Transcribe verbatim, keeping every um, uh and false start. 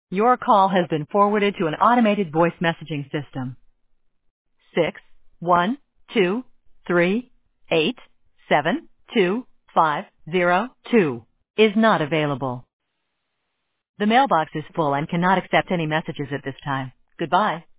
Your call has been forwarded to an automated voice messaging system. Six one two three eight seven two five zero two is not available. The mailbox is full and cannot accept any messages at this time. Goodbye.